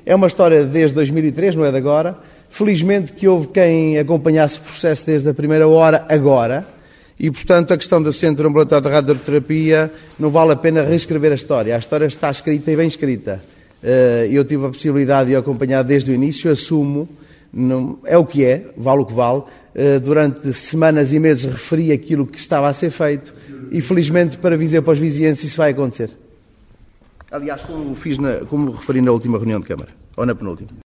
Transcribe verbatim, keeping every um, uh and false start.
É uma história desde dois mil e três, não é de agora. Felizmente que houve quem acompanhasse o processo desde a primeira hora, agora. E, portanto, a questão do Centro Ambulatório de Radioterapia não vale a pena reescrever a história. A história está escrita e bem escrita. Eu tive a possibilidade de acompanhar desde o início, assumo, não, é o que é, vale o que vale. Durante semanas e meses referi aquilo que estava a ser feito e, felizmente, para Viseu, para os vizinhenses, isso vai acontecer. Aliás, como fiz na, como referi na última reunião de Câmara, ou na penúltima.